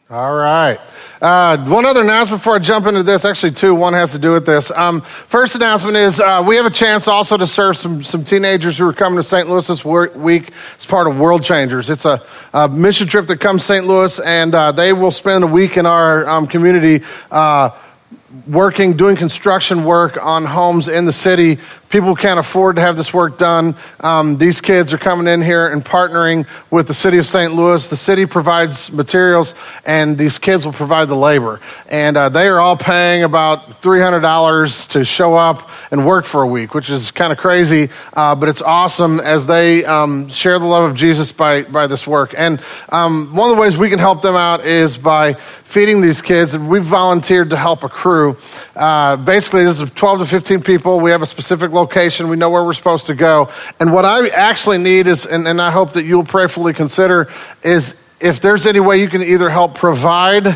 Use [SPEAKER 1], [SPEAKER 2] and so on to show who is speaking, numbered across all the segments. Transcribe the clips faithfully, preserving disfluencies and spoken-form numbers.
[SPEAKER 1] All right. Uh, one other announcement before I jump into this, actually two, one has to do with this. Um, first announcement is uh, we have a chance also to serve some, some teenagers who are coming to Saint Louis this week as part of World Changers. It's a, a mission trip that comes to Saint Louis, and uh, they will spend a week in our um, community uh, working, doing construction work on homes in the city. People can't afford to have this work done. Um, these kids are coming in here and partnering with the city of Saint Louis. The city provides materials, and these kids will provide the labor. And uh, they are all paying about three hundred dollars to show up and work for a week, which is kind of crazy, uh, but it's awesome as they um, share the love of Jesus by, by this work. And um, one of the ways we can help them out is by feeding these kids. We've volunteered to help a crew. Uh, basically, this is twelve to fifteen people. We have a specific location. We know where we're supposed to go. And what I actually need is, and, and I hope that you'll prayerfully consider, is if there's any way you can either help provide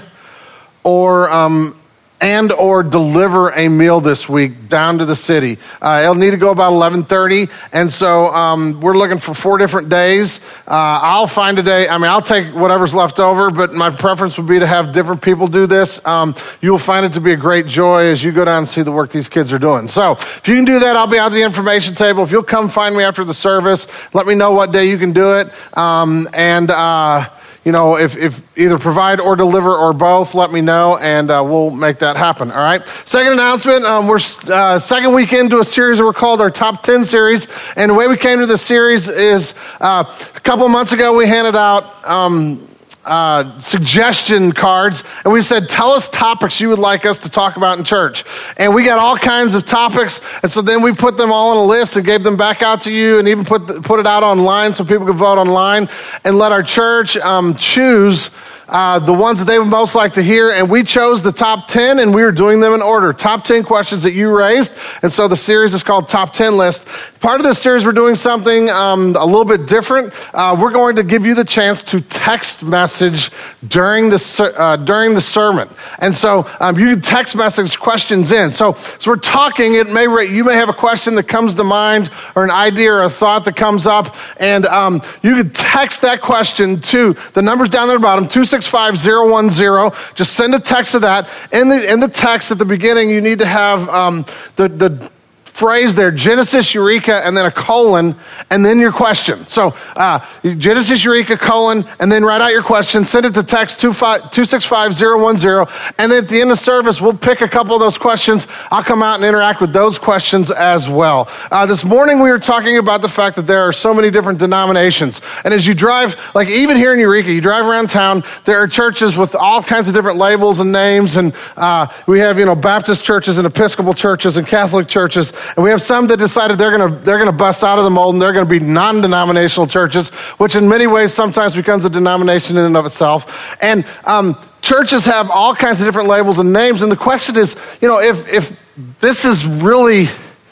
[SPEAKER 1] or um, and or deliver a meal this week down to the city. Uh, it'll need to go about eleven thirty, and so um, we're looking for four different days. Uh, I'll find a day. I mean, I'll take whatever's left over, but my preference would be to have different people do this. Um, you'll find it to be a great joy as you go down and see the work these kids are doing. So if you can do that, I'll be out at the information table. If you'll come find me after the service, let me know what day you can do it, um, and uh, You know, if, if either provide or deliver or both, let me know, and uh, we'll make that happen, all right? Second announcement, um, we're uh, second week into a series that we're called our Top ten series, and the way we came to this series is uh, a couple of months ago we handed out um, uh, suggestion cards, and we said, tell us topics you would like us to talk about in church. And we got all kinds of topics, and so then we put them all on a list and gave them back out to you, and even put the, put it out online so people could vote online, and let our church um, choose Uh, the ones that they would most like to hear, and we chose the top ten, and we are doing them in order. Top ten questions that you raised, and so the series is called Top ten List. Part of this series, we're doing something um, a little bit different. Uh, we're going to give you the chance to text message during the uh, during the sermon, and so um, you can text message questions in. So, so we're talking. It may you may have a question that comes to mind, or an idea, or a thought that comes up, and um, you can text that question to the numbers down there at the bottom, two six five zero one zero. Just send a text to that. In the in the text at the beginning, you need to have um, the the phrase there, Genesis, Eureka, and then a colon, and then your question. So uh, Genesis, Eureka, colon, and then write out your question. Send it to text two six five zero one zero, and then at the end of service, we'll pick a couple of those questions. I'll come out and interact with those questions as well. Uh, this morning, we were talking about the fact that there are so many different denominations, and as you drive, like even here in Eureka, you drive around town, there are churches with all kinds of different labels and names, and uh, we have, you know, Baptist churches and Episcopal churches and Catholic churches. And we have some that decided they're going to they're going to bust out of the mold, and they're going to be non-denominational churches, which in many ways sometimes becomes a denomination in and of itself. And um, churches have all kinds of different labels and names. And the question is, you know, if if this is really,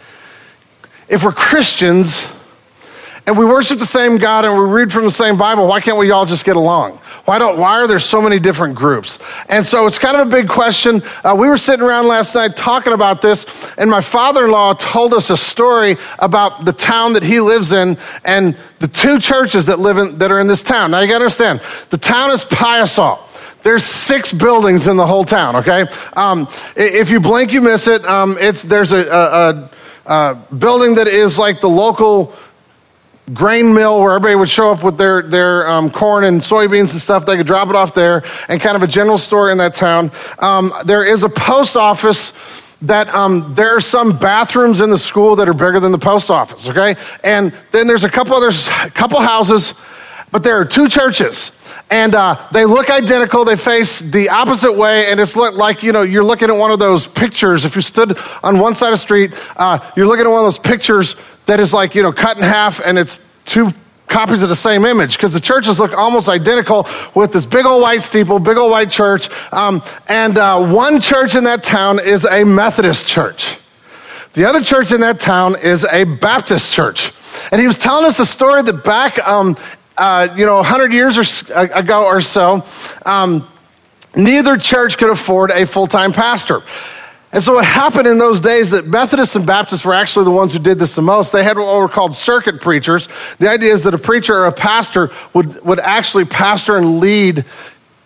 [SPEAKER 1] if we're Christians and we worship the same God and we read from the same Bible, why can't we all just get along? Why don't? Why are there so many different groups? And so it's kind of a big question. Uh, we were sitting around last night talking about this, and my father-in-law told us a story about the town that he lives in and the two churches that live in that are in this town. Now you got to understand, the town is Piasol. There's six buildings in the whole town. Okay, um, if you blink, you miss it. Um, it's there's a, a, a, a building that is like the local grain mill where everybody would show up with their, their um, corn and soybeans and stuff. They could drop it off there, and kind of a general store in that town. Um, there is a post office that um, there are some bathrooms in the school that are bigger than the post office, okay? And then there's a couple others, couple houses, but there are two churches. And uh, they look identical. They face the opposite way, and it's look like, you know, you're looking at one of those pictures. If you stood on one side of the street, uh, you're looking at one of those pictures that is like, you know, cut in half, and it's two copies of the same image, because the churches look almost identical with this big old white steeple, big old white church. Um, and uh, one church in that town is a Methodist church. The other church in that town is a Baptist church. And he was telling us a story that back, um, uh, you know, one hundred years or, ago or so, um, neither church could afford a full-time pastor. And so what happened in those days, that Methodists and Baptists were actually the ones who did this the most. They had what were called circuit preachers. The idea is that a preacher or a pastor would, would actually pastor and lead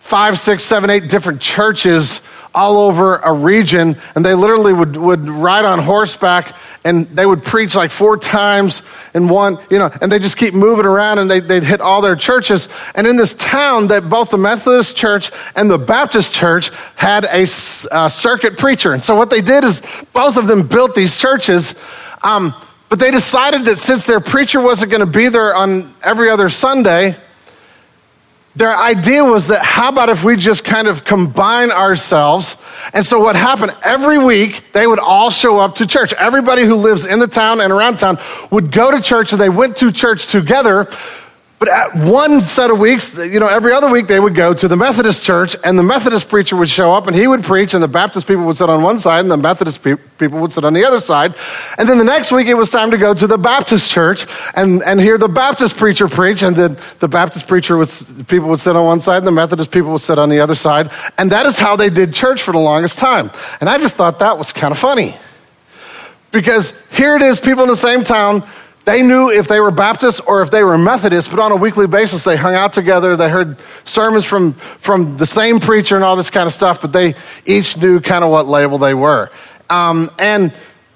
[SPEAKER 1] five, six, seven, eight different churches all over a region, and they literally would, would ride on horseback, and they would preach like four times in one, you know, and they just keep moving around, and they, they'd hit all their churches. And in this town, that both the Methodist church and the Baptist church had a uh, circuit preacher. And so what they did is both of them built these churches, um, but they decided that since their preacher wasn't going to be there on every other Sunday, their idea was that how about if we just kind of combine ourselves? And so what happened, every week they would all show up to church. Everybody who lives in the town and around town would go to church, and they went to church together. But at one set of weeks, you know, every other week they would go to the Methodist church, and the Methodist preacher would show up and he would preach, and the Baptist people would sit on one side and the Methodist pe- people would sit on the other side. And then the next week it was time to go to the Baptist church and, and hear the Baptist preacher preach, and then the Baptist preacher would, people would sit on one side and the Methodist people would sit on the other side. And that is how they did church for the longest time. And I just thought that was kind of funny. Because here it is, people in the same town, they knew if they were Baptist or if they were Methodist, but on a weekly basis, they hung out together. They heard sermons from, from the same preacher and all this kind of stuff, but they each knew kind of what label they were. Um, and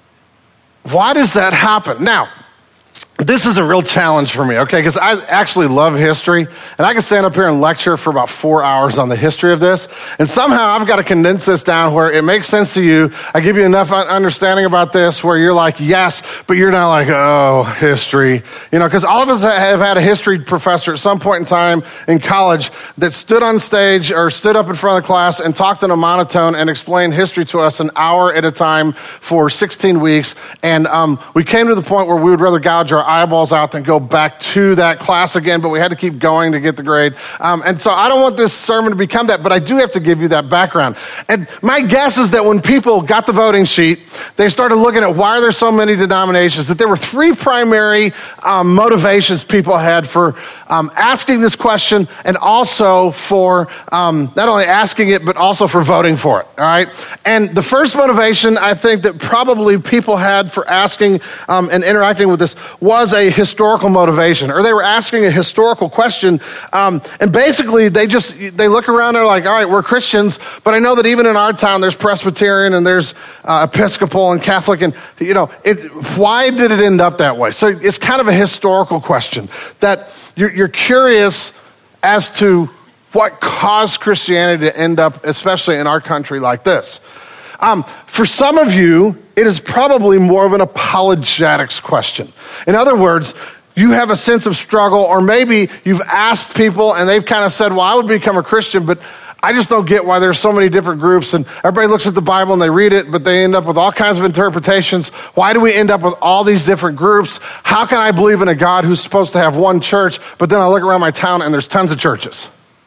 [SPEAKER 1] why does that happen? Now, this is a real challenge for me, okay? Because I actually love history, and I can stand up here and lecture for about four hours on the history of this, and somehow I've got to condense this down where it makes sense to you. I give you enough understanding about this where you're like, yes, but you're not like, oh, history. You know, because all of us have had a history professor at some point in time in college that stood on stage or stood up in front of the class and talked in a monotone and explained history to us an hour at a time for sixteen weeks, and um, we came to the point where we would rather gouge our eyeballs out than go back to that class again, but we had to keep going to get the grade. Um, and so I don't want this sermon to become that, but I do have to give you that background. And my guess is that when people got the voting sheet, they started looking at why are there so many denominations, that there were three primary um, motivations people had for um, asking this question, and also for um, not only asking it, but also for voting for it, all right? And the first motivation I think that probably people had for asking um, and interacting with this was was a historical motivation, or they were asking a historical question. Um, and basically they just, they look around and they're like, all right, we're Christians, but I know that even in our town, there's Presbyterian and there's uh, Episcopal and Catholic, and you know, it, why did it end up that way? So it's kind of a historical question that you're, you're curious as to what caused Christianity to end up, especially in our country like this. Um, for some of you, it is probably more of an apologetics question. In other words, you have a sense of struggle, or maybe you've asked people and they've kind of said, well, I would become a Christian, but I just don't get why there's so many different groups, and everybody looks at the Bible and they read it, but they end up with all kinds of interpretations. Why do we end up with all these different groups? How can I believe in a God who's supposed to have one church, but then I look around my town and there's tons of churches?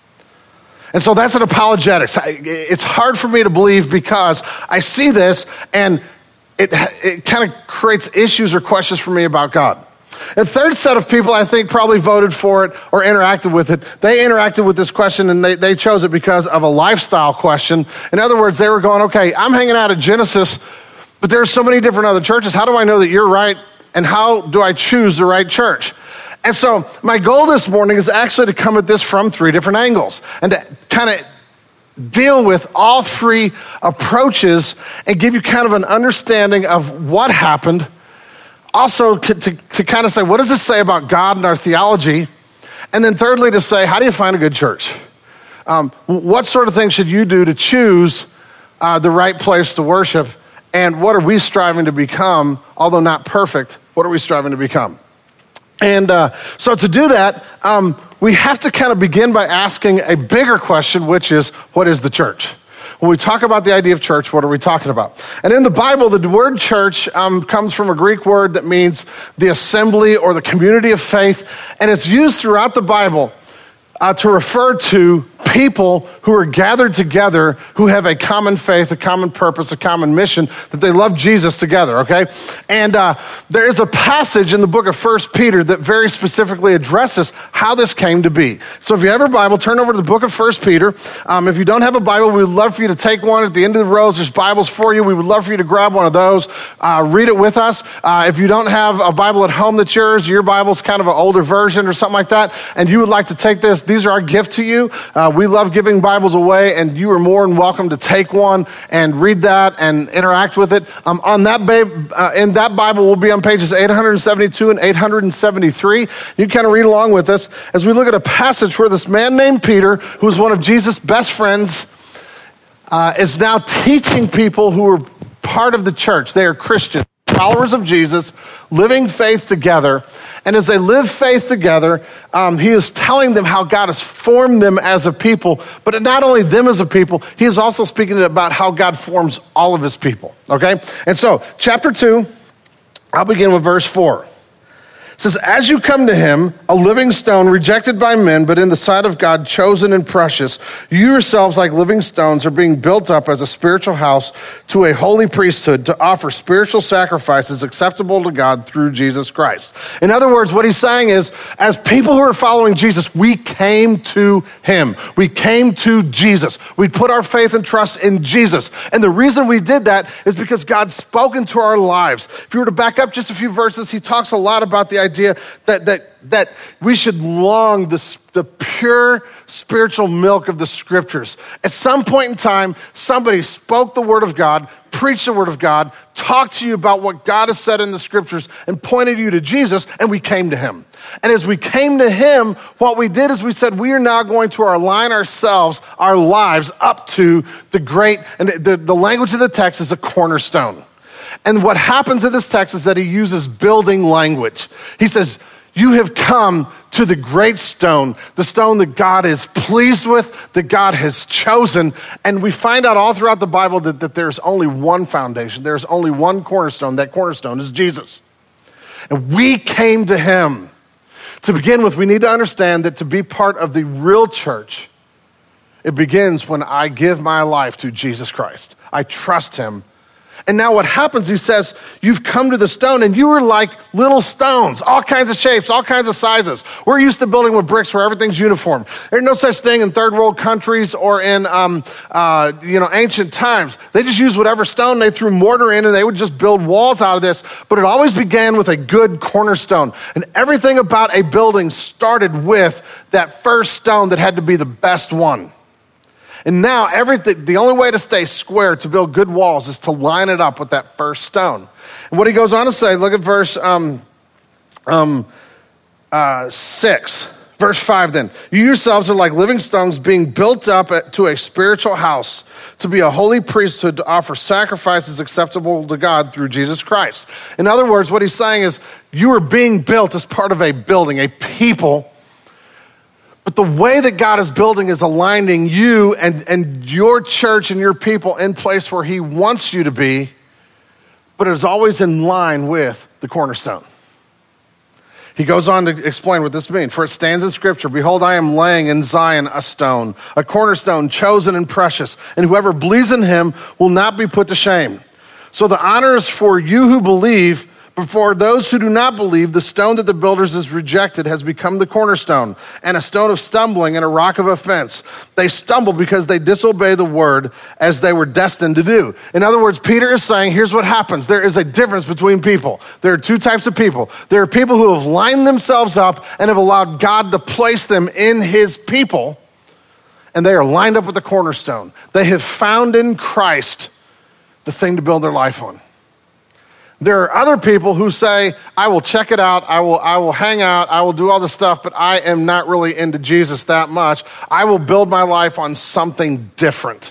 [SPEAKER 1] And so that's an apologetics. It's hard for me to believe because I see this and it, it kind of creates issues or questions for me about God. A third set of people, I think, probably voted for it or interacted with it. They interacted with this question and they, they chose it because of a lifestyle question. In other words, they were going, okay, I'm hanging out at Genesis, but there's so many different other churches. How do I know that you're right? And how do I choose the right church? And so my goal this morning is actually to come at this from three different angles and to kind of deal with all three approaches and give you kind of an understanding of what happened. Also to, to, to kind of say, what does this say about God and our theology? And then thirdly, to say, how do you find a good church? Um, what sort of things should you do to choose uh, the right place to worship? And what are we striving to become? Although not perfect, what are we striving to become? And uh, so to do that, um, we have to kind of begin by asking a bigger question, which is, what is the church? When we talk about the idea of church, what are we talking about? And in the Bible, the word church um, comes from a Greek word that means the assembly or the community of faith, and it's used throughout the Bible uh, to refer to people who are gathered together, who have a common faith, a common purpose, a common mission, that they love Jesus together, okay? And uh, there is a passage in the book of First Peter that very specifically addresses how this came to be. So if you have a Bible, turn over to the book of First Peter. Um, if you don't have a Bible, we would love for you to take one. At the end of the rows, there's Bibles for you. We would love for you to grab one of those, uh, read it with us. Uh, if you don't have a Bible at home that's yours, your Bible's kind of an older version or something like that, and you would like to take this, these are our gift to you. Uh, we we love giving Bibles away, and you are more than welcome to take one and read that and interact with it. Um, on that babe, uh, in that Bible will be on pages eight seventy-two and eight seventy-three. You can kind of read along with us as we look at a passage where this man named Peter, who is one of Jesus' best friends, uh, is now teaching people who are part of the church. They are Christians, followers of Jesus, living faith together. And as they live faith together, um, he is telling them how God has formed them as a people, but not only them as a people, he is also speaking about how God forms all of his people, okay? And so, chapter two, I'll begin with verse four. It says, as you come to him, a living stone rejected by men, but in the sight of God, chosen and precious, you yourselves, like living stones, are being built up as a spiritual house to a holy priesthood to offer spiritual sacrifices acceptable to God through Jesus Christ. In other words, what he's saying is, as people who are following Jesus, we came to him. We came to Jesus. We put our faith and trust in Jesus. And the reason we did that is because God spoke into our lives. If you were to back up just a few verses, he talks a lot about the idea that that that we should long the, the pure spiritual milk of the scriptures. At some point in time, somebody spoke the word of God, preached the word of God, talked to you about what God has said in the scriptures, and pointed you to Jesus, and we came to him. And as we came to him, what we did is we said, we are now going to align ourselves, our lives, up to the great, and the, the language of the text is a cornerstone. And what happens in this text is that he uses building language. He says, you have come to the great stone, the stone that God is pleased with, that God has chosen. And we find out all throughout the Bible that, that there's only one foundation. There's only one cornerstone. That cornerstone is Jesus. And we came to him. To begin with, we need to understand that to be part of the real church, it begins when I give my life to Jesus Christ. I trust him. And now what happens, he says, you've come to the stone and you were like little stones, all kinds of shapes, all kinds of sizes. We're used to building with bricks where everything's uniform. There's no such thing in third world countries or in um, uh, you know ancient times. They just used whatever stone they threw mortar in and they would just build walls out of this. But it always began with a good cornerstone. And everything about a building started with that first stone that had to be the best one. And now everything, the only way to stay square, to build good walls, is to line it up with that first stone. And what he goes on to say, look at verse um, um, uh, six. Verse five then. You yourselves are like living stones being built up at, to a spiritual house, to be a holy priesthood, to offer sacrifices acceptable to God through Jesus Christ. In other words, what he's saying is, you are being built as part of a building, a people. But the way that God is building is aligning you and, and your church and your people in place where he wants you to be, but it is always in line with the cornerstone. He goes on to explain what this means. For it stands in scripture, behold, I am laying in Zion a stone, a cornerstone chosen and precious, and whoever believes in him will not be put to shame. So the honor is for you who believe, but for those who do not believe, the stone that the builders has rejected has become the cornerstone, and a stone of stumbling and a rock of offense. They stumble because they disobey the word as they were destined to do. In other words, Peter is saying, here's what happens. There is a difference between people. There are two types of people. There are people who have lined themselves up and have allowed God to place them in his people, and they are lined up with the cornerstone. They have found in Christ the thing to build their life on. There are other people who say, I will check it out, I will I will hang out, I will do all this stuff, but I am not really into Jesus that much. I will build my life on something different.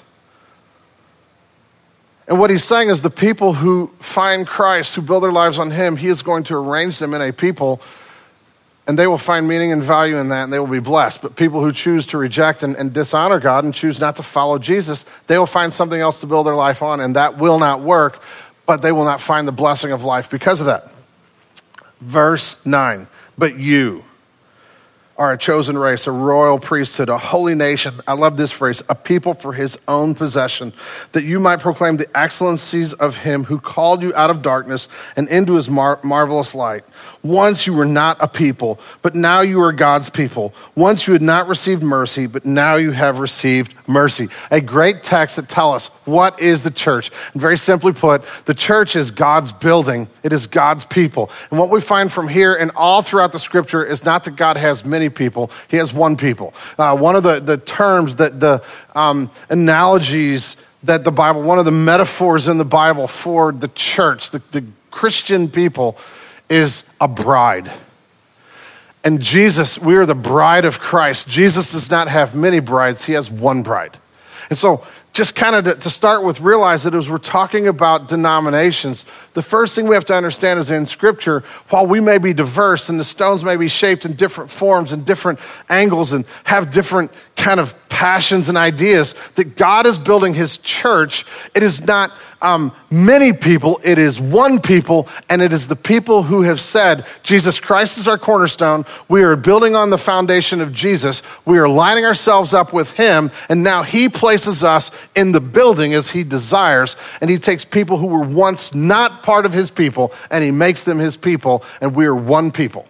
[SPEAKER 1] And what he's saying is the people who find Christ, who build their lives on him, he is going to arrange them in a people, and they will find meaning and value in that, and they will be blessed. But people who choose to reject and, and dishonor God and choose not to follow Jesus, they will find something else to build their life on, and that will not work. But they will not find the blessing of life because of that. Verse nine, but you are a chosen race, a royal priesthood, a holy nation. I love this phrase, a people for his own possession, that you might proclaim the excellencies of him who called you out of darkness and into his mar- marvelous light. Once you were not a people, but now you are God's people. Once you had not received mercy, but now you have received mercy. A great text that tells us what is the church. And very simply put, the church is God's building. It is God's people. And what we find from here and all throughout the scripture is not that God has many people. He has one people. Uh, one of the, the terms that the um, analogies that the Bible, one of the metaphors in the Bible for the church, the, the Christian people, is a bride. And Jesus, we are the bride of Christ. Jesus does not have many brides. He has one bride. And so just kind of to, to start with, realize that as we're talking about denominations, the first thing we have to understand is in Scripture, while we may be diverse and the stones may be shaped in different forms and different angles and have different kind of passions and ideas, that God is building his church. It is not um, many people, it is one people, and it is the people who have said, Jesus Christ is our cornerstone. We are building on the foundation of Jesus. We are lining ourselves up with him, and now he places us in the building as he desires, and he takes people who were once not part of his people, and he makes them his people, and we are one people.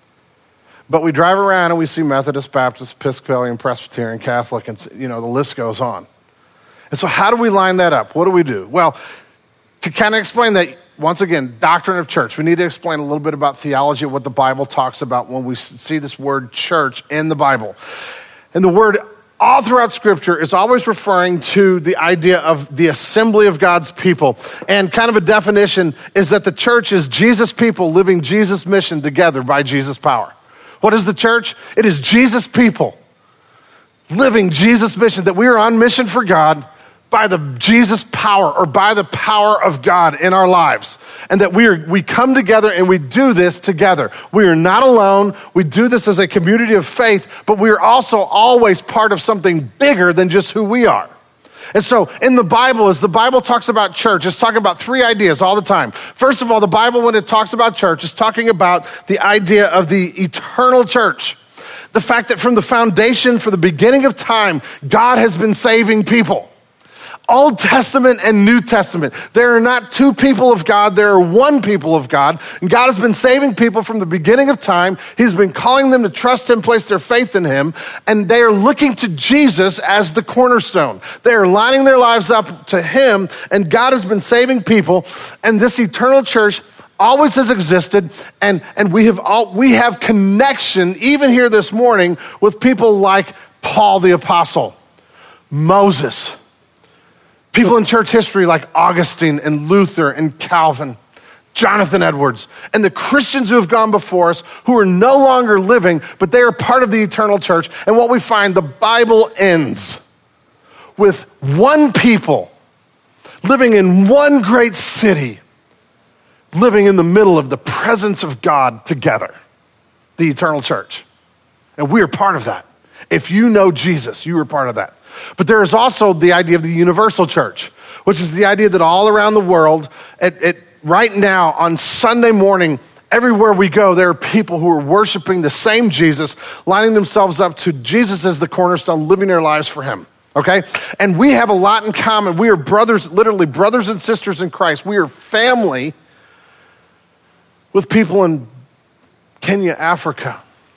[SPEAKER 1] But we drive around and we see Methodist, Baptist, Episcopalian, Presbyterian, Catholic, and you know, the list goes on. And so how do we line that up? What do we do? Well, to kind of explain that, once again, doctrine of church, we need to explain a little bit about theology, what the Bible talks about when we see this word church in the Bible. And the word all throughout Scripture is always referring to the idea of the assembly of God's people. And kind of a definition is that the church is Jesus' people living Jesus' mission together by Jesus' power. What is the church? It is Jesus' people living Jesus' mission, that we are on mission for God by the Jesus power or by the power of God in our lives. And that we are we come together and we do this together. We are not alone. We do this as a community of faith, but we are also always part of something bigger than just who we are. And so in the Bible, as the Bible talks about church, it's talking about three ideas all the time. First of all, the Bible, when it talks about church, is talking about the idea of the eternal church. The fact that from the foundation, from the beginning of time, God has been saving people. Old Testament and New Testament. There are not two people of God, there are one people of God. And God has been saving people from the beginning of time. He's been calling them to trust him, place their faith in him. And they are looking to Jesus as the cornerstone. They are lining their lives up to him, and God has been saving people. And this eternal church always has existed, and, and we have all, we have connection, even here this morning, with people like Paul the Apostle, Moses, people in church history like Augustine and Luther and Calvin, Jonathan Edwards, and the Christians who have gone before us who are no longer living, but they are part of the eternal church. And what we find, the Bible ends with one people living in one great city, living in the middle of the presence of God together, the eternal church. And we are part of that. If you know Jesus, you are part of that. But there is also the idea of the universal church, which is the idea that all around the world, at, at, right now on Sunday morning, everywhere we go, there are people who are worshiping the same Jesus, lining themselves up to Jesus as the cornerstone, living their lives for him, okay? And we have a lot in common. We are brothers, literally brothers and sisters in Christ. We are family with people in Kenya, Africa,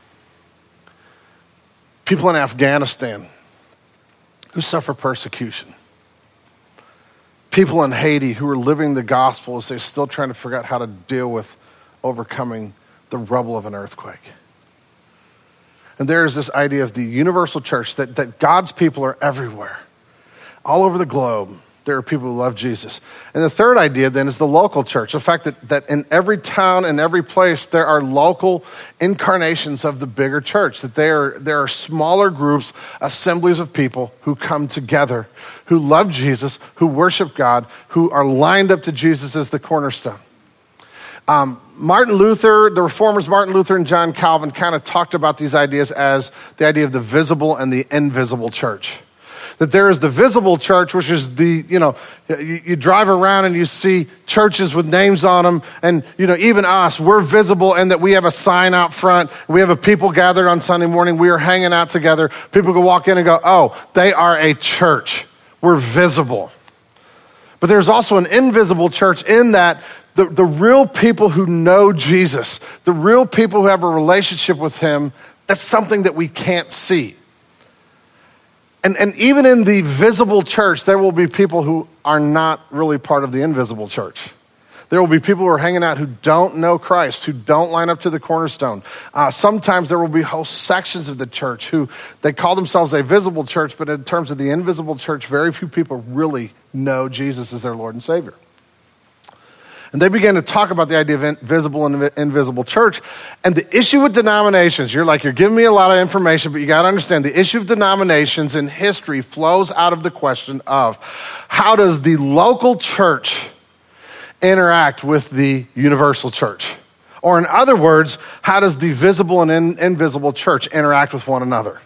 [SPEAKER 1] people in Afghanistan who suffer persecution, people in Haiti who are living the gospel as they're still trying to figure out how to deal with overcoming the rubble of an earthquake. And there is this idea of the universal church, that, that God's people are everywhere, all over the globe. There are people who love Jesus. And the third idea then is the local church. The fact that, that in every town and every place, there are local incarnations of the bigger church. That there, there are smaller groups, assemblies of people who come together, who love Jesus, who worship God, who are lined up to Jesus as the cornerstone. Um, Martin Luther, the reformers Martin Luther and John Calvin kind of talked about these ideas as the idea of the visible and the invisible church. That there is the visible church, which is the, you know, you, you drive around and you see churches with names on them. And, you know, even us, we're visible in that we have a sign out front. We have a people gathered on Sunday morning. We are hanging out together. People can walk in and go, oh, they are a church. We're visible. But there's also an invisible church in that The, the real people who know Jesus, the real people who have a relationship with him, that's something that we can't see. And, and even in the visible church, there will be people who are not really part of the invisible church. There will be people who are hanging out who don't know Christ, who don't line up to the cornerstone. Uh, sometimes there will be whole sections of the church who, they call themselves a visible church, but in terms of the invisible church, very few people really know Jesus as their Lord and Savior. And they began to talk about the idea of visible and invisible church. And the issue with denominations, you're like, you're giving me a lot of information, but you got to understand the issue of denominations in history flows out of the question of how does the local church interact with the universal church? Or in other words, how does the visible and in, invisible church interact with one another?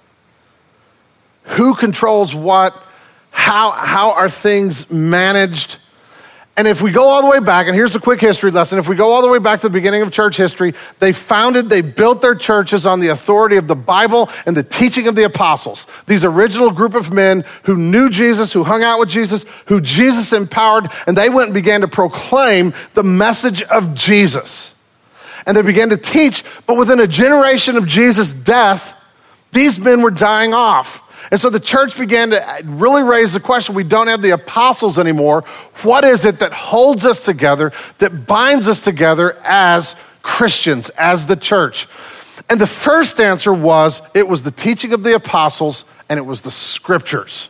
[SPEAKER 1] Who controls what? How, how are things managed? And if we go all the way back, and here's a quick history lesson, if we go all the way back to the beginning of church history, they founded, they built their churches on the authority of the Bible and the teaching of the apostles. These original group of men who knew Jesus, who hung out with Jesus, who Jesus empowered, and they went and began to proclaim the message of Jesus. And they began to teach, but within a generation of Jesus' death, these men were dying off. And so the church began to really raise the question, we don't have the apostles anymore. What is it that holds us together, that binds us together as Christians, as the church? And the first answer was, it was the teaching of the apostles and it was the scriptures.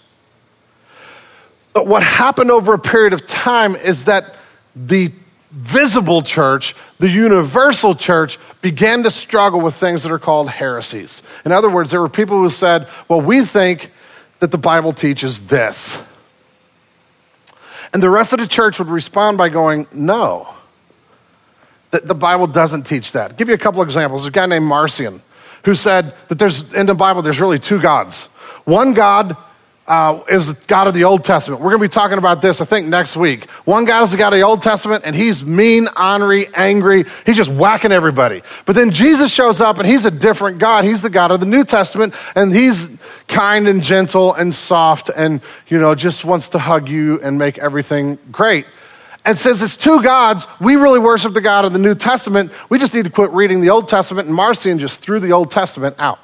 [SPEAKER 1] But what happened over a period of time is that the visible church, the universal church, began to struggle with things that are called heresies. In other words, there were people who said, well, we think that the Bible teaches this. And the rest of the church would respond by going, no, that the Bible doesn't teach that. I'll give you a couple examples. There's a guy named Marcion who said that there's in the Bible, there's really two gods. One God Uh, is the God of the Old Testament. We're going to be talking about this, I think, next week. One God is the God of the Old Testament, and he's mean, ornery, angry. He's just whacking everybody. But then Jesus shows up, and he's a different God. He's the God of the New Testament, and he's kind and gentle and soft and, you know, just wants to hug you and make everything great. And since it's two gods, we really worship the God of the New Testament. We just need to quit reading the Old Testament, and Marcion just threw the Old Testament out.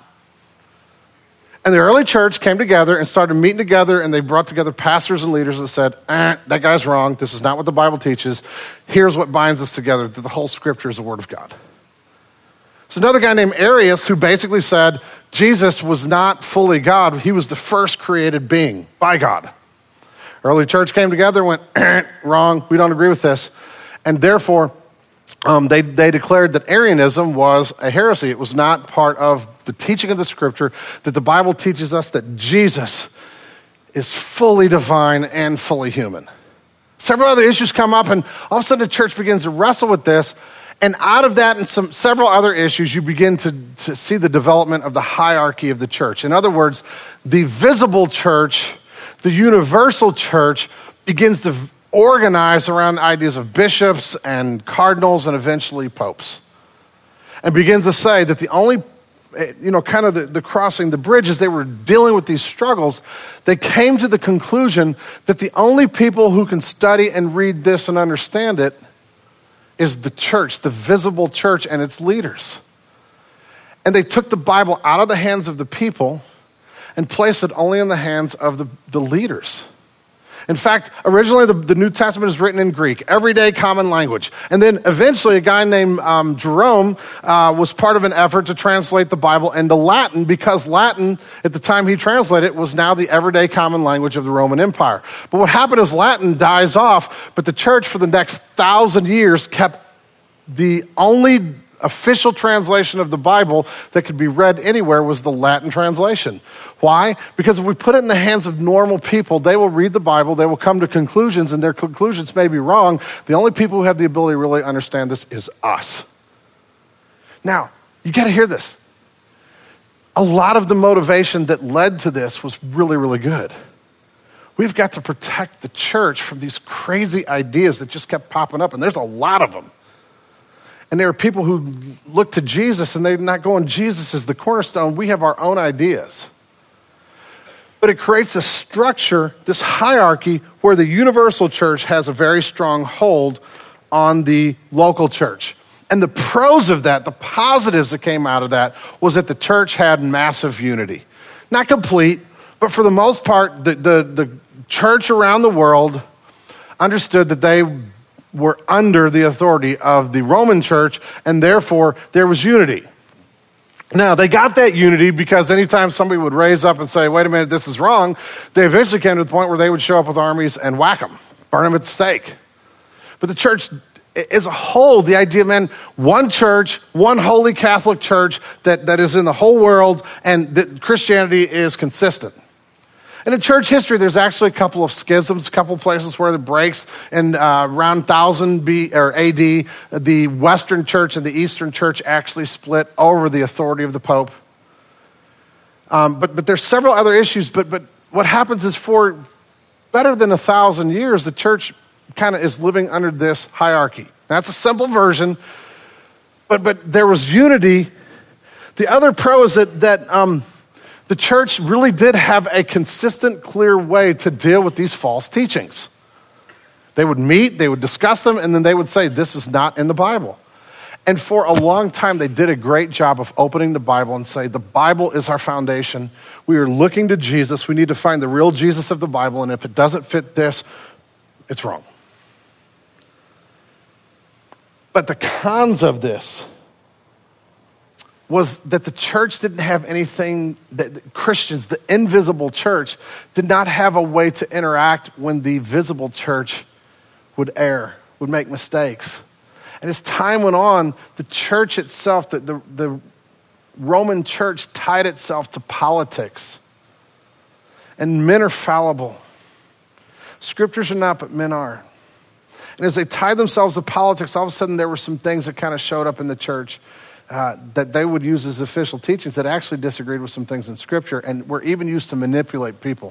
[SPEAKER 1] And the early church came together and started meeting together, and they brought together pastors and leaders that said, eh, that guy's wrong. This is not what the Bible teaches. Here's what binds us together, that the whole scripture is the word of God. So another guy named Arius who basically said Jesus was not fully God. He was the first created being by God. Early church came together and went, eh, wrong. We don't agree with this. And therefore, Um, they, they declared that Arianism was a heresy. It was not part of the teaching of the scripture, that the Bible teaches us that Jesus is fully divine and fully human. Several other issues come up, and all of a sudden the church begins to wrestle with this. And out of that and some several other issues, you begin to, to see the development of the hierarchy of the church. In other words, the visible church, the universal church, begins to organized around ideas of bishops and cardinals and eventually popes. And begins to say that the only, you know, kind of the, the crossing the bridge as they were dealing with these struggles, they came to the conclusion that the only people who can study and read this and understand it is the church, the visible church and its leaders. And they took the Bible out of the hands of the people and placed it only in the hands of the, the leaders. In fact, originally the, the New Testament is written in Greek, everyday common language. And then eventually a guy named um, Jerome uh, was part of an effort to translate the Bible into Latin, because Latin, at the time he translated it, was now the everyday common language of the Roman Empire. But what happened is Latin dies off, but the church for the next thousand years kept the only official translation of the Bible that could be read anywhere was the Latin translation. Why? Because if we put it in the hands of normal people, they will read the Bible, they will come to conclusions, and their conclusions may be wrong. The only people who have the ability to really understand this is us. Now, you got to hear this. A lot of the motivation that led to this was really, really good. We've got to protect the church from these crazy ideas that just kept popping up, and there's a lot of them. And there are people who look to Jesus and they're not going, Jesus is the cornerstone. We have our own ideas. But it creates this structure, this hierarchy, where the universal church has a very strong hold on the local church. And the pros of that, the positives that came out of that, was that the church had massive unity. Not complete, but for the most part, the, the, the church around the world understood that they were under the authority of the Roman church, and therefore there was unity. Now, they got that unity because anytime somebody would raise up and say, wait a minute, this is wrong, they eventually came to the point where they would show up with armies and whack them, burn them at the stake. But the church as a whole, the idea, man, one church, one holy Catholic church that, that is in the whole world, and that Christianity is consistent. And in church history, there's actually a couple of schisms, a couple of places where it breaks. In uh, around one thousand B or A D, the Western church and the Eastern church actually split over the authority of the Pope. Um, but but there's several other issues. But but what happens is for better than a thousand years, the church kind of is living under this hierarchy. That's a simple version, but but there was unity. The other pro is that that um, the church really did have a consistent, clear way to deal with these false teachings. They would meet, they would discuss them, and then they would say, this is not in the Bible. And for a long time, they did a great job of opening the Bible and say, the Bible is our foundation. We are looking to Jesus. We need to find the real Jesus of the Bible, and if it doesn't fit this, it's wrong. But the cons of this was that the church didn't have anything, that Christians, the invisible church, did not have a way to interact when the visible church would err, would make mistakes. And as time went on, the church itself, the, the, the Roman church tied itself to politics. And men are fallible. Scriptures are not, but men are. And as they tied themselves to politics, all of a sudden there were some things that kind of showed up in the church uh, that they would use as official teachings that actually disagreed with some things in Scripture and were even used to manipulate people.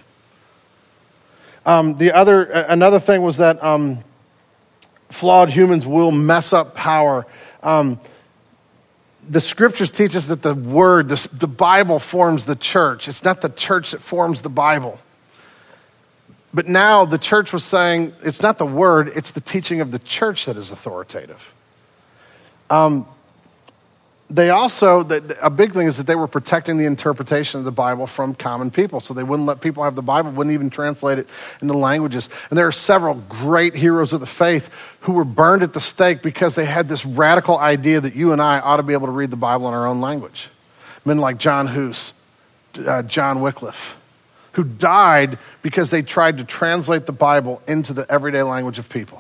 [SPEAKER 1] Um, the other, another thing was that um, flawed humans will mess up power. Um, the Scriptures teach us that the Word, the, the Bible forms the church. It's not the church that forms the Bible. But now the church was saying it's not the word, it's the teaching of the church that is authoritative. Um, they also, a big thing is that they were protecting the interpretation of the Bible from common people. So they wouldn't let people have the Bible, wouldn't even translate it into languages. And there are several great heroes of the faith who were burned at the stake because they had this radical idea that you and I ought to be able to read the Bible in our own language. Men like John Hus, uh, John Wycliffe, who died because they tried to translate the Bible into the everyday language of people.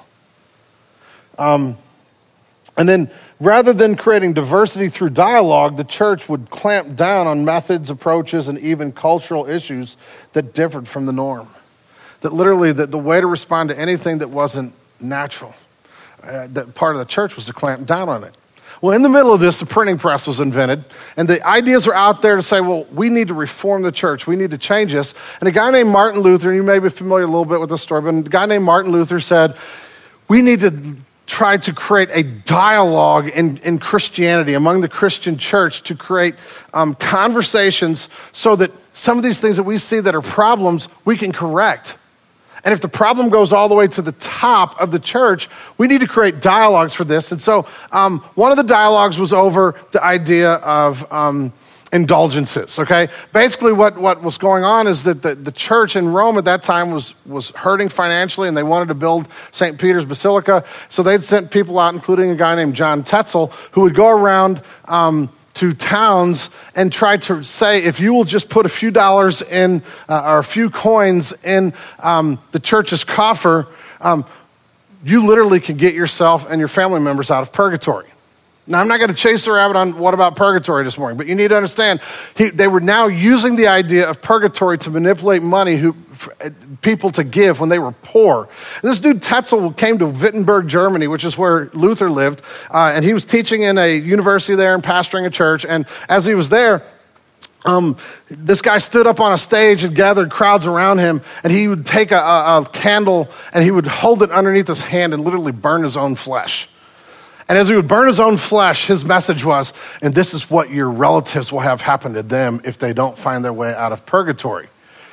[SPEAKER 1] Um, and then rather than creating diversity through dialogue, the church would clamp down on methods, approaches, and even cultural issues that differed from the norm. That literally the, the way to respond to anything that wasn't natural, uh, that part of the church was to clamp down on it. Well, in the middle of this, the printing press was invented, and the ideas were out there to say, well, we need to reform the church. We need to change this. And a guy named Martin Luther, and you may be familiar a little bit with this story, but a guy named Martin Luther said, we need to try to create a dialogue in, in Christianity, among the Christian church, to create um, conversations so that some of these things that we see that are problems, we can correct. And if the problem goes all the way to the top of the church, we need to create dialogues for this. And so um, one of the dialogues was over the idea of um, indulgences, okay? Basically what, what was going on is that the, the church in Rome at that time was, was hurting financially, and they wanted to build Saint Peter's Basilica. So they'd sent people out, including a guy named John Tetzel, who would go around um, to towns and try to say, if you will just put a few dollars in, uh, or a few coins in um, the church's coffer, um, you literally can get yourself and your family members out of purgatory. Now, I'm not going to chase the rabbit on what about purgatory this morning, but you need to understand, he, they were now using the idea of purgatory to manipulate money who for, uh, people to give when they were poor. And this dude Tetzel came to Wittenberg, Germany, which is where Luther lived, uh, and he was teaching in a university there and pastoring a church. And as he was there, Um, this guy stood up on a stage and gathered crowds around him, and he would take a, a, a candle and he would hold it underneath his hand and literally burn his own flesh. And as he would burn his own flesh, his message was, and this is what your relatives will have happen to them if they don't find their way out of purgatory.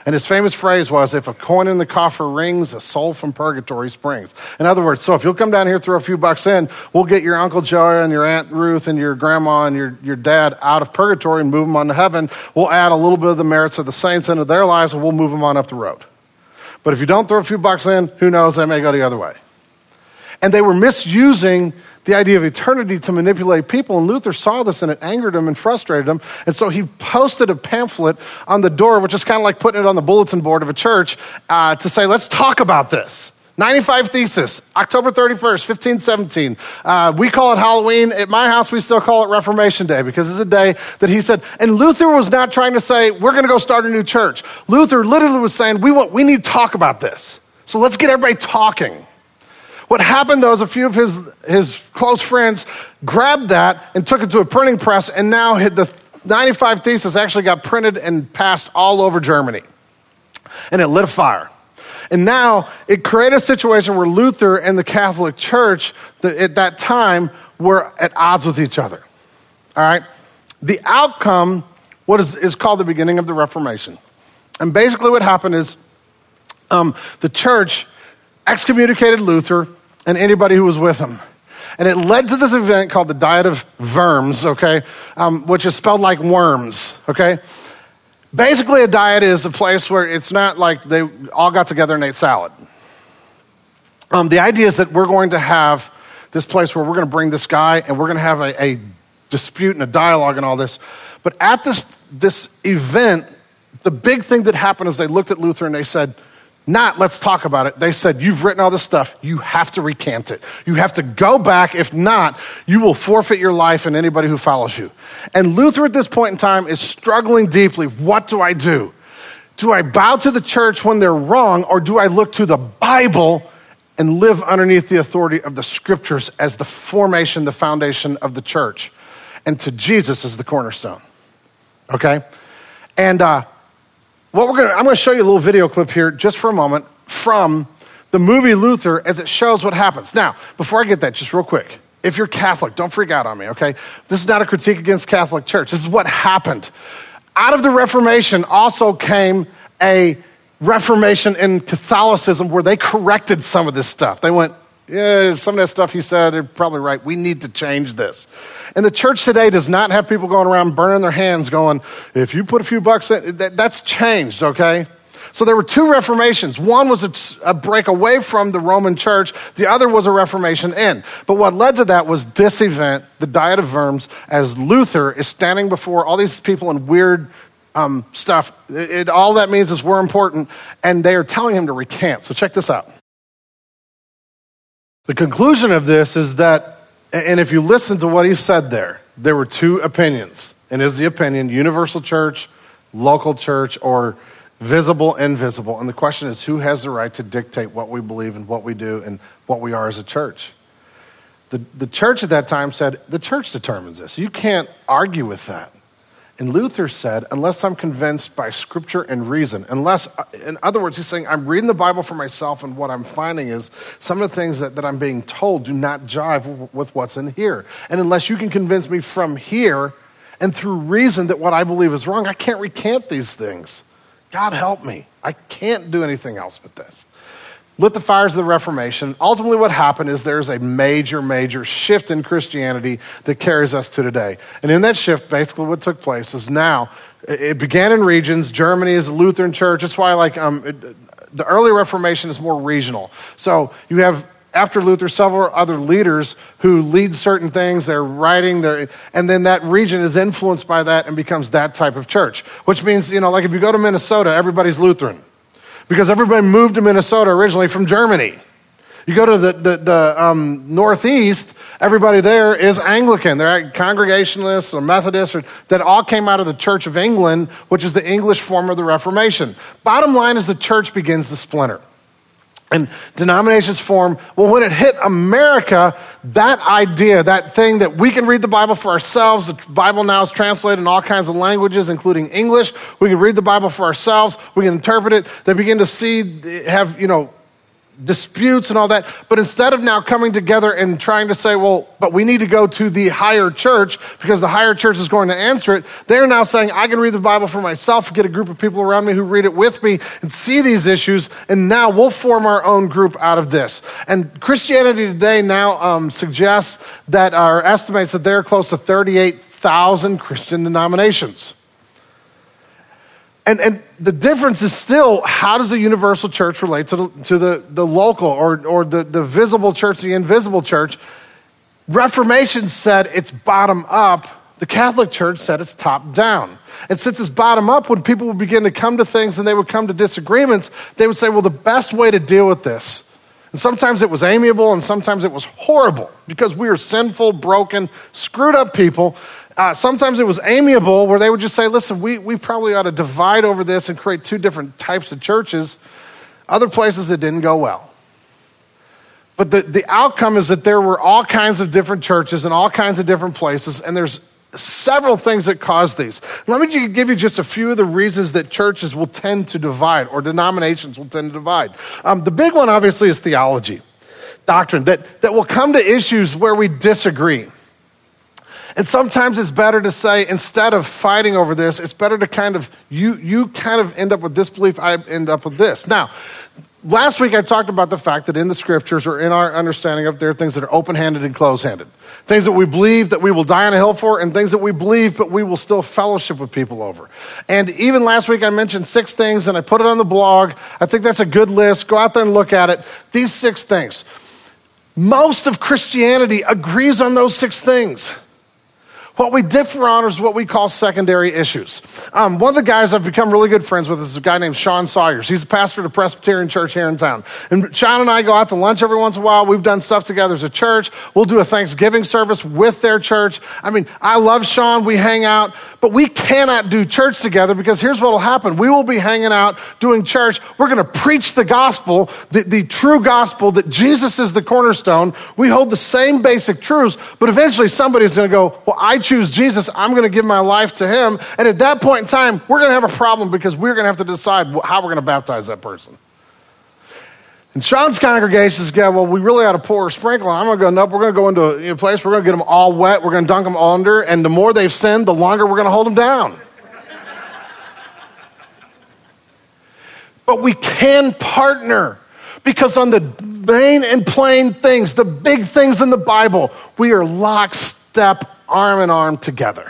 [SPEAKER 1] And his famous phrase was, if a coin in the coffer rings, a soul from purgatory springs. In other words, so if you'll come down here, throw a few bucks in, we'll get your Uncle Joe and your Aunt Ruth and your grandma and your, your dad out of purgatory and move them on to heaven. We'll add a little bit of the merits of the saints into their lives and we'll move them on up the road. But if you don't throw a few bucks in, who knows, they may go the other way. And they were misusing the idea of eternity to manipulate people. And Luther saw this and it angered him and frustrated him. And so he posted a pamphlet on the door, which is kind of like putting it on the bulletin board of a church, uh, to say, let's talk about this. ninety-five Thesis, October thirty-first, fifteen seventeen. Uh, we call it Halloween. At my house, we still call it Reformation Day because it's a day that he said, and Luther was not trying to say, we're going to go start a new church. Luther literally was saying, we want, we need to talk about this. So let's get everybody talking. What happened, though, is a few of his, his close friends grabbed that and took it to a printing press, and now the ninety-five Thesis actually got printed and passed all over Germany. And it lit a fire. And now it created a situation where Luther and the Catholic Church at that time were at odds with each other. All right? The outcome, what is, is called the beginning of the Reformation. And basically what happened is um, the church excommunicated Luther and anybody who was with him. And it led to this event called the Diet of Worms, okay, um, which is spelled like worms, okay? Basically, a diet is a place where it's not like they all got together and ate salad. Um, the idea is that we're going to have this place where we're going to bring this guy and we're going to have a, a dispute and a dialogue and all this. But at this, this event, the big thing that happened is they looked at Luther and they said, not, let's talk about it. They said, you've written all this stuff. You have to recant it. You have to go back. If not, you will forfeit your life and anybody who follows you. And Luther at this point in time is struggling deeply. What do I do? Do I bow to the church when they're wrong, or do I look to the Bible and live underneath the authority of the scriptures as the formation, the foundation of the church, and to Jesus as the cornerstone? Okay? And, uh, What we're gonna, I'm going to show you a little video clip here just for a moment from the movie Luther as it shows what happens. Now, before I get that, just real quick, if you're Catholic, don't freak out on me, okay? This is not a critique against Catholic Church. This is what happened. Out of the Reformation also came a Reformation in Catholicism where they corrected some of this stuff. They went, yeah, some of that stuff he said, they're probably right. We need to change this. And the church today does not have people going around burning their hands going, if you put a few bucks in, that, that's changed, okay? So there were two Reformations. One was a, a break away from the Roman church. The other was a Reformation in. But what led to that was this event, the Diet of Worms, as Luther is standing before all these people in weird um, stuff. It, it, all that means is we're important, and they are telling him to recant. So check this out. The conclusion of this is that, and if you listen to what he said there, there were two opinions. And is the opinion universal church, local church, or visible, invisible? And the question is, who has the right to dictate what we believe and what we do and what we are as a church? The, the church at that time said, the church determines this. You can't argue with that. And Luther said, unless I'm convinced by scripture and reason, unless, in other words, he's saying, I'm reading the Bible for myself, and what I'm finding is some of the things that, that I'm being told do not jive with what's in here. And unless you can convince me from here and through reason that what I believe is wrong, I can't recant these things. God help me. I can't do anything else but this. Lit the fires of the Reformation. Ultimately what happened is there's a major, major shift in Christianity that carries us to today. And in that shift, basically what took place is now, it began in regions. Germany is a Lutheran church. That's why like um, it, the early Reformation is more regional. So you have, after Luther, several other leaders who lead certain things. They're writing, they're, and then that region is influenced by that and becomes that type of church. Which means, you know, like if you go to Minnesota, everybody's Lutheran. Because everybody moved to Minnesota originally from Germany. You go to the, the, the um, Northeast, everybody there is Anglican. They're Congregationalists or Methodists, or, that all came out of the Church of England, which is the English form of the Reformation. Bottom line is the church begins to splinter. And denominations form. Well, when it hit America, that idea, that thing that we can read the Bible for ourselves, the Bible now is translated in all kinds of languages, including English. We can read the Bible for ourselves. We can interpret it. They begin to see, have, you know, disputes and all that. But instead of now coming together and trying to say, well, but we need to go to the higher church because the higher church is going to answer it, they're now saying, I can read the Bible for myself, get a group of people around me who read it with me and see these issues, and now we'll form our own group out of this. And Christianity Today now um, suggests that, or estimates that there are close to thirty-eight thousand Christian denominations. And and the difference is still, how does the universal church relate to the, to the, the local or, or the, the visible church, the invisible church? Reformation said it's bottom up. The Catholic Church said it's top down. And since it's bottom up, when people would begin to come to things and they would come to disagreements, they would say, well, the best way to deal with this, and sometimes it was amiable and sometimes it was horrible because we are sinful, broken, screwed up people. Uh, sometimes it was amiable where they would just say, listen, we, we probably ought to divide over this and create two different types of churches. Other places it didn't go well. But the, the outcome is that there were all kinds of different churches in all kinds of different places, and there's several things that cause these. Let me give you just a few of the reasons that churches will tend to divide or denominations will tend to divide. Um, the big one, obviously, is theology, doctrine, that, that will come to issues where we disagree. And sometimes it's better to say, instead of fighting over this, it's better to kind of, you you kind of end up with this belief, I end up with this. Now, last week I talked about the fact that in the scriptures or in our understanding of there are things that are open-handed and closed-handed. Things that we believe that we will die on a hill for, and things that we believe but we will still fellowship with people over. And even last week I mentioned six things and I put it on the blog. I think that's a good list. Go out there and look at it. These six things. Most of Christianity agrees on those six things. What we differ on is what we call secondary issues. Um, one of the guys I've become really good friends with is a guy named Sean Sawyers. He's a pastor at a Presbyterian church here in town. And Sean and I go out to lunch every once in a while. We've done stuff together as a church. We'll do a Thanksgiving service with their church. I mean, I love Sean. We hang out. But we cannot do church together because here's what will happen. We will be hanging out doing church. We're going to preach the gospel, the, the true gospel that Jesus is the cornerstone. We hold the same basic truths, but eventually somebody's going to go, well, I choose Jesus. I'm going to give my life to him. And at that point in time, we're going to have a problem because we're going to have to decide how we're going to baptize that person. And Sean's congregations go, well, we really ought to pour a sprinkle. I'm going to go, nope, we're going to go into a place, we're going to get them all wet, we're going to dunk them all under, and the more they've sinned, the longer we're going to hold them down. But we can partner because on the main and plain things, the big things in the Bible, we are lockstep, arm in arm together.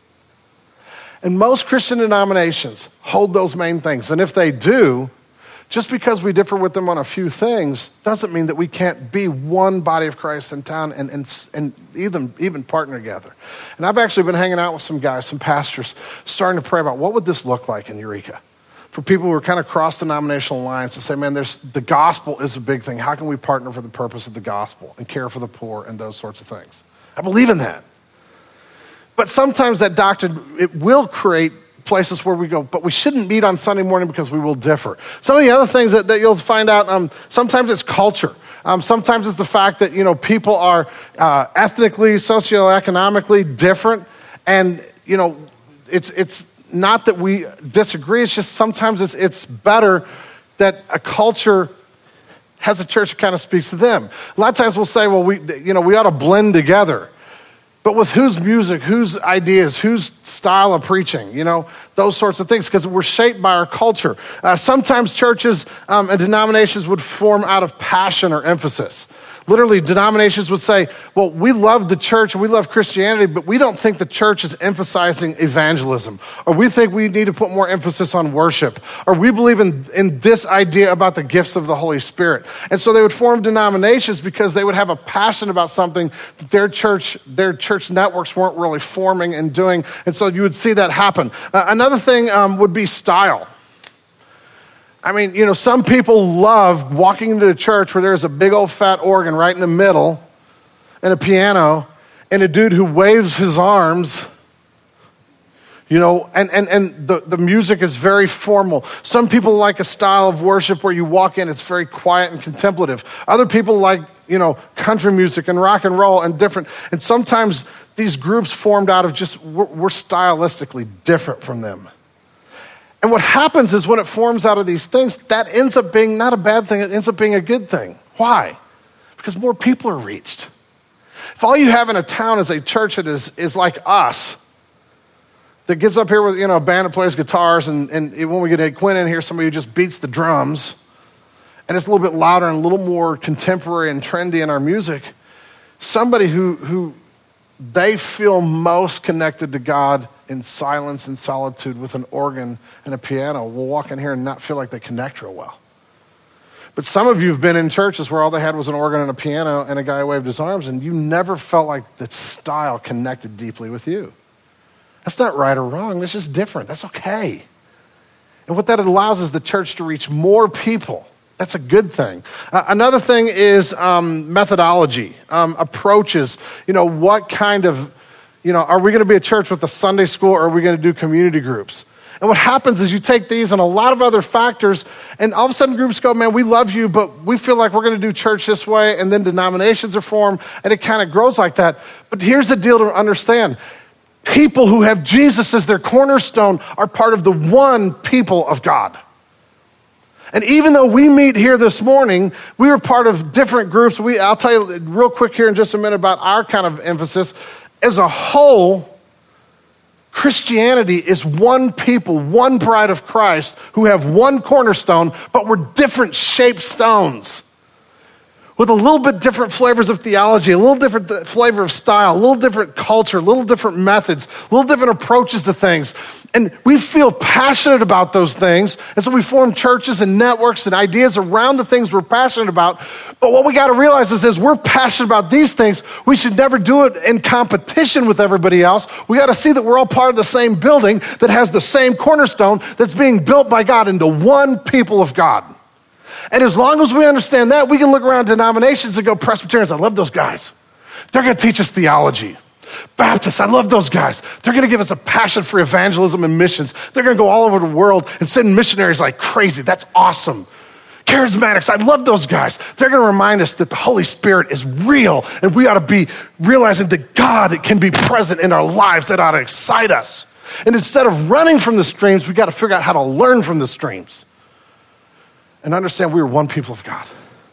[SPEAKER 1] And most Christian denominations hold those main things. And if they do, just because we differ with them on a few things doesn't mean that we can't be one body of Christ in town and, and, and even, even partner together. And I've actually been hanging out with some guys, some pastors, starting to pray about what would this look like in Eureka for people who are kind of cross-denominational lines to say, man, there's, the gospel is a big thing. How can we partner for the purpose of the gospel and care for the poor and those sorts of things? I believe in that. But sometimes that doctrine, it will create places where we go, but we shouldn't meet on Sunday morning because we will differ. Some of the other things that, that you'll find out, um, sometimes it's culture. Um, sometimes it's the fact that, you know, people are uh, ethnically, socioeconomically different. And, you know, it's it's not that we disagree. It's just sometimes it's, it's better that a culture has a church that kind of speaks to them. A lot of times we'll say, well, we, you know, we ought to blend together. But with whose music, whose ideas, whose style of preaching, you know, those sorts of things, because we're shaped by our culture. Uh, sometimes churches um, and denominations would form out of passion or emphasis. Literally, denominations would say, well, we love the church and we love Christianity, but we don't think the church is emphasizing evangelism. Or we think we need to put more emphasis on worship. Or we believe in, in this idea about the gifts of the Holy Spirit. And so they would form denominations because they would have a passion about something that their church, their church networks weren't really forming and doing. And so you would see that happen. Uh, another thing um, would be style. I mean, you know, some people love walking into a church where there's a big old fat organ right in the middle and a piano and a dude who waves his arms, you know, and, and, and the, the music is very formal. Some people like a style of worship where you walk in, it's very quiet and contemplative. Other people like, you know, country music and rock and roll and different. And sometimes these groups formed out of just, we're, we're stylistically different from them. And what happens is when it forms out of these things, that ends up being not a bad thing, it ends up being a good thing. Why? Because more people are reached. If all you have in a town is a church that is, is like us, that gets up here with, you know, a band that plays guitars, and, and when we get Ed Quinn in here, somebody who just beats the drums, and it's a little bit louder and a little more contemporary and trendy in our music, somebody who, who they feel most connected to God in silence and solitude with an organ and a piano will walk in here and not feel like they connect real well. But some of you have been in churches where all they had was an organ and a piano and a guy waved his arms, and you never felt like that style connected deeply with you. That's not right or wrong. That's just different. That's okay. And what that allows is the church to reach more people. That's a good thing. Uh, another thing is um, methodology, um, approaches. You know, what kind of, you know, are we going to be a church with a Sunday school, or are we going to do community groups? And what happens is you take these and a lot of other factors, and all of a sudden groups go, man, we love you, but we feel like we're going to do church this way, and then denominations are formed, and it kind of grows like that. But here's the deal to understand. People who have Jesus as their cornerstone are part of the one people of God. And even though we meet here this morning, we were part of different groups. We, I'll tell you real quick here in just a minute about our kind of emphasis. As a whole, Christianity is one people, one bride of Christ who have one cornerstone, but we're different shaped stones with a little bit different flavors of theology, a little different flavor of style, a little different culture, a little different methods, a little different approaches to things. And we feel passionate about those things. And so we form churches and networks and ideas around the things we're passionate about. But what we got to realize is, as we're passionate about these things, we should never do it in competition with everybody else. We got to see that we're all part of the same building that has the same cornerstone that's being built by God into one people of God. And as long as we understand that, we can look around denominations and go, Presbyterians, I love those guys. They're going to teach us theology. Baptists, I love those guys. They're going to give us a passion for evangelism and missions. They're going to go all over the world and send missionaries like crazy. That's awesome. Charismatics, I love those guys. They're going to remind us that the Holy Spirit is real, and we ought to be realizing that God can be present in our lives. That ought to excite us. And instead of running from the streams, we got to figure out how to learn from the streams and understand we are one people of God.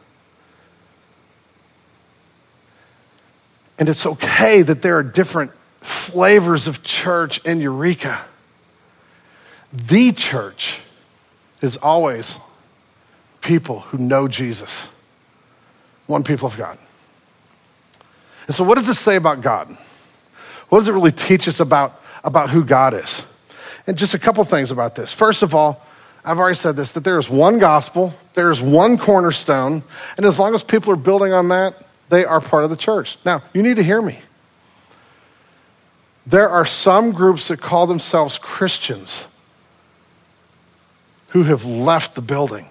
[SPEAKER 1] And it's okay that there are different flavors of church in Eureka. The church is always people who know Jesus. One people of God. And so what does this say about God? What does it really teach us about, about who God is? And just a couple things about this. First of all, I've already said this, that there is one gospel, there is one cornerstone, and as long as people are building on that, they are part of the church. Now, you need to hear me. There are some groups that call themselves Christians who have left the building.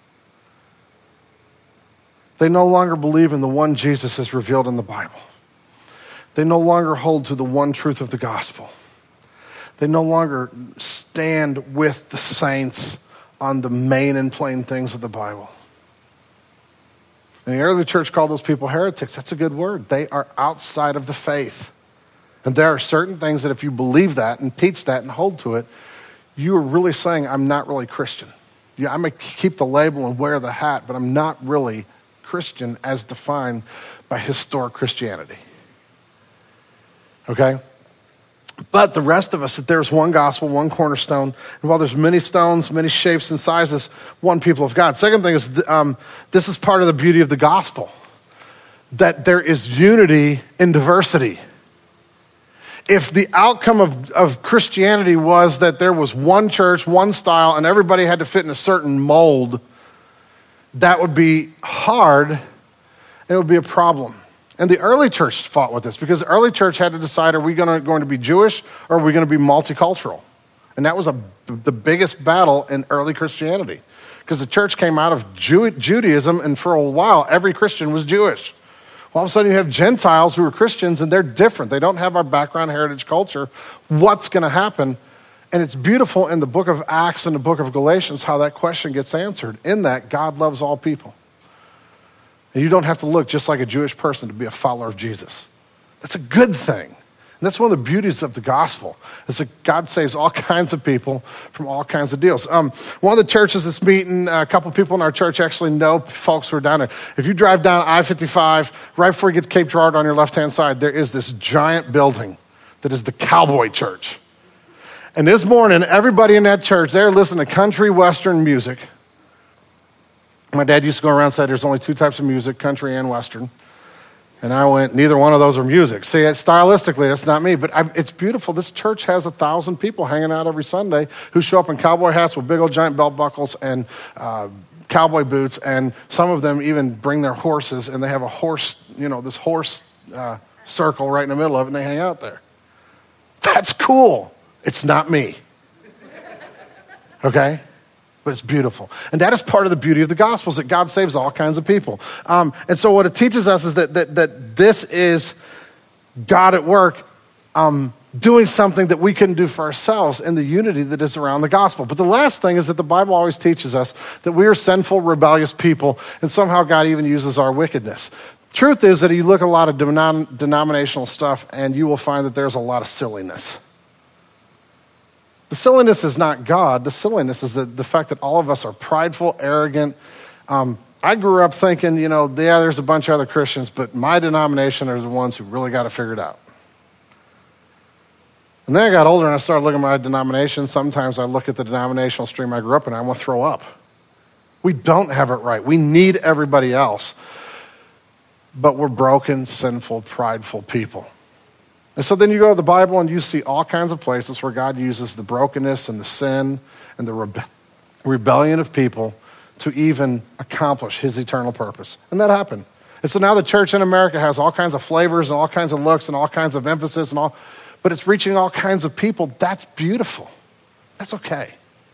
[SPEAKER 1] They no longer believe in the one Jesus is revealed in the Bible. They no longer hold to the one truth of the gospel. They no longer stand with the saints on the main and plain things of the Bible. And the early church called those people heretics. That's a good word. They are outside of the faith. And there are certain things that if you believe that and teach that and hold to it, you are really saying, I'm not really Christian. Yeah, I may keep the label and wear the hat, but I'm not really Christian as defined by historic Christianity. Okay? But the rest of us, that there's one gospel, one cornerstone, and while there's many stones, many shapes and sizes, one people of God. Second thing is, um, this is part of the beauty of the gospel, that there is unity in diversity. If the outcome of, of Christianity was that there was one church, one style, and everybody had to fit in a certain mold, that would be hard, and it would be a problem. And the early church fought with this because the early church had to decide, are we gonna, going to be Jewish or are we going to be multicultural? And that was a, the biggest battle in early Christianity because the church came out of Jew, Judaism, and for a while, every Christian was Jewish. Well, all of a sudden, you have Gentiles who are Christians, and they're different. They don't have our background, heritage, culture. What's going to happen? And it's beautiful in the book of Acts and the book of Galatians how that question gets answered. In that, God loves all people. And you don't have to look just like a Jewish person to be a follower of Jesus. That's a good thing. And that's one of the beauties of the gospel, is that God saves all kinds of people from all kinds of deals. Um, one of the churches that's meeting, a couple of people in our church actually know folks who are down there. If you drive down I fifty-five, right before you get to Cape Girardeau on your left-hand side, there is this giant building that is the Cowboy Church. And this morning, everybody in that church, they're listening to country western music. My dad used to go around and say there's only two types of music, country and western. And I went, neither one of those are music. See, stylistically, that's not me, but I, it's beautiful. This church has a thousand people hanging out every Sunday who show up in cowboy hats with big old giant belt buckles and uh, cowboy boots, and some of them even bring their horses, and they have a horse, you know, this horse uh, circle right in the middle of it, and they hang out there. That's cool. It's not me. Okay? But it's beautiful. And that is part of the beauty of the gospel, is that God saves all kinds of people. Um, and so what it teaches us is that that, that this is God at work um, doing something that we couldn't do for ourselves in the unity that is around the gospel. But the last thing is that the Bible always teaches us that we are sinful, rebellious people, and somehow God even uses our wickedness. Truth is that you look at a lot of denom- denominational stuff, and you will find that there's a lot of silliness. The silliness is not God. The silliness is the, the fact that all of us are prideful, arrogant. Um, I grew up thinking, you know, yeah, there's a bunch of other Christians, but my denomination are the ones who really got it figured out. And then I got older and I started looking at my denomination. Sometimes I look at the denominational stream I grew up in and I want to throw up. We don't have it right. We need everybody else. But we're broken, sinful, prideful people. And so then you go to the Bible and you see all kinds of places where God uses the brokenness and the sin and the rebe- rebellion of people to even accomplish his eternal purpose. And that happened. And so now the church in America has all kinds of flavors and all kinds of looks and all kinds of emphasis and all, but it's reaching all kinds of people. That's beautiful. That's okay.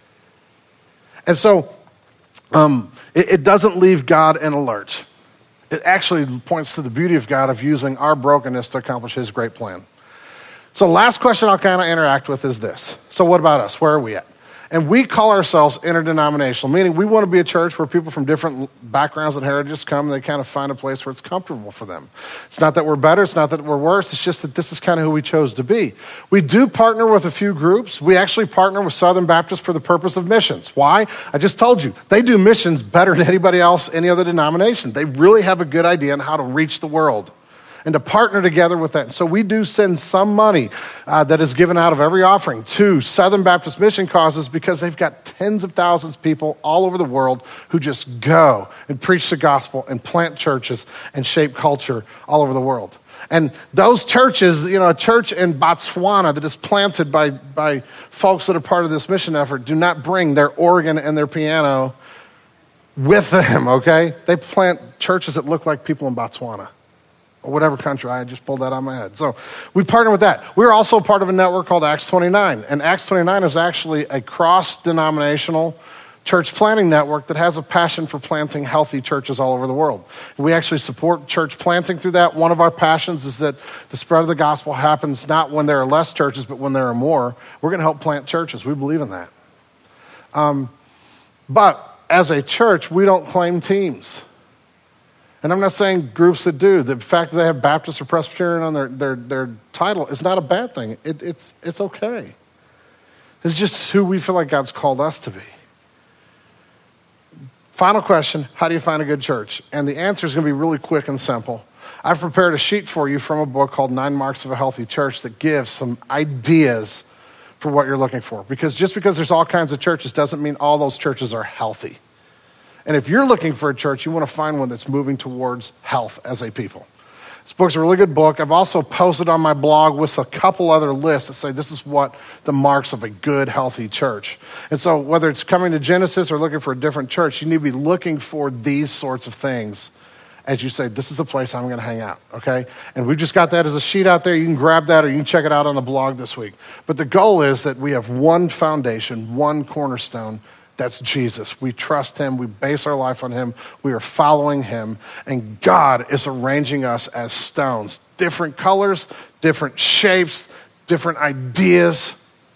[SPEAKER 1] And so um, it, it doesn't leave God in a lurch. It actually points to the beauty of God of using our brokenness to accomplish his great plan. So last question I'll kind of interact with is this. So what about us? Where are we at? And we call ourselves interdenominational, meaning we want to be a church where people from different backgrounds and heritages come and they kind of find a place where it's comfortable for them. It's not that we're better. It's not that we're worse. It's just that this is kind of who we chose to be. We do partner with a few groups. We actually partner with Southern Baptists for the purpose of missions. Why? I just told you. They do missions better than anybody else, any other denomination. They really have a good idea on how to reach the world and to partner together with that. So we do send some money uh, that is given out of every offering to Southern Baptist mission causes because they've got tens of thousands of people all over the world who just go and preach the gospel and plant churches and shape culture all over the world. And those churches, you know, a church in Botswana that is planted by, by folks that are part of this mission effort do not bring their organ and their piano with them, okay? They plant churches that look like people in Botswana. Or whatever country, I just pulled that out of my head. So we partner with that. We're also part of a network called Acts twenty-nine. And Acts twenty-nine is actually a cross-denominational church planting network that has a passion for planting healthy churches all over the world. We actually support church planting through that. One of our passions is that the spread of the gospel happens not when there are less churches, but when there are more. We're going to help plant churches. We believe in that. Um, but as a church, we don't claim teams. And I'm not saying groups that do. The fact that they have Baptist or Presbyterian on their, their, their title is not a bad thing. It, it's, it's okay. It's just who we feel like God's called us to be. Final question, how do you find a good church? And the answer is going to be really quick and simple. I've prepared a sheet for you from a book called Nine Marks of a Healthy Church that gives some ideas for what you're looking for. Because just because there's all kinds of churches doesn't mean all those churches are healthy. And if you're looking for a church, you want to find one that's moving towards health as a people. This book's a really good book. I've also posted on my blog with a couple other lists that say this is what the marks of a good, healthy church. And so whether it's coming to Genesis or looking for a different church, you need to be looking for these sorts of things as you say, this is the place I'm going to hang out, okay? And we've just got that as a sheet out there. You can grab that or you can check it out on the blog this week. But the goal is that we have one foundation, one cornerstone. That's Jesus. We trust him. We base our life on him. We are following him. And God is arranging us as stones. Different colors, different shapes, different ideas.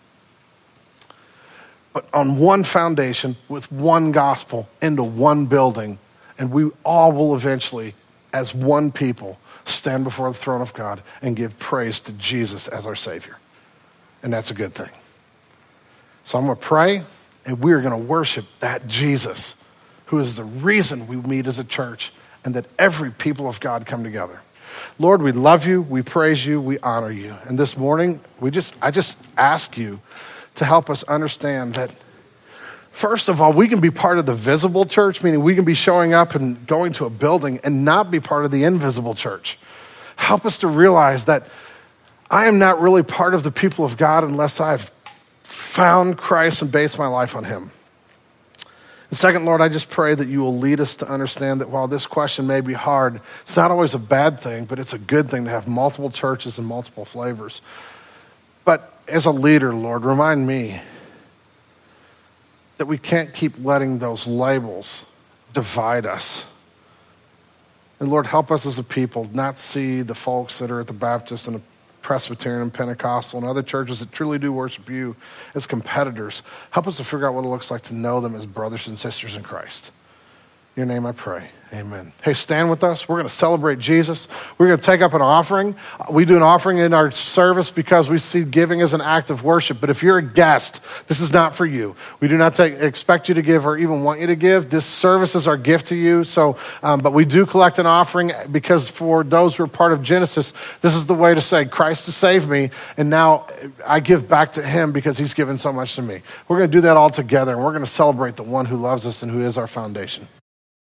[SPEAKER 1] But on one foundation with one gospel into one building. And we all will eventually as one people, stand before the throne of God and give praise to Jesus as our Savior. And that's a good thing. So I'm going to pray, and we are going to worship that Jesus, who is the reason we meet as a church and that every people of God come together. Lord, we love you, we praise you, we honor you. And this morning, we just I just ask you to help us understand that, first of all, we can be part of the visible church, meaning we can be showing up and going to a building and not be part of the invisible church. Help us to realize that I am not really part of the people of God unless I've found Christ and based my life on him. And second, Lord, I just pray that you will lead us to understand that while this question may be hard, it's not always a bad thing, but it's a good thing to have multiple churches and multiple flavors. But as a leader, Lord, remind me that we can't keep letting those labels divide us. And Lord, help us as a people not see the folks that are at the Baptist and the Presbyterian and Pentecostal and other churches that truly do worship you as competitors. Help us to figure out what it looks like to know them as brothers and sisters in Christ. In your name I pray. Amen. Hey, stand with us. We're going to celebrate Jesus. We're going to take up an offering. We do an offering in our service because we see giving as an act of worship. But if you're a guest, this is not for you. We do not take, expect you to give or even want you to give. This service is our gift to you. So, um, but we do collect an offering because for those who are part of Genesis, this is the way to say, Christ has saved me, and now I give back to him because he's given so much to me. We're going to do that all together, and we're going to celebrate the one who loves us and who is our foundation.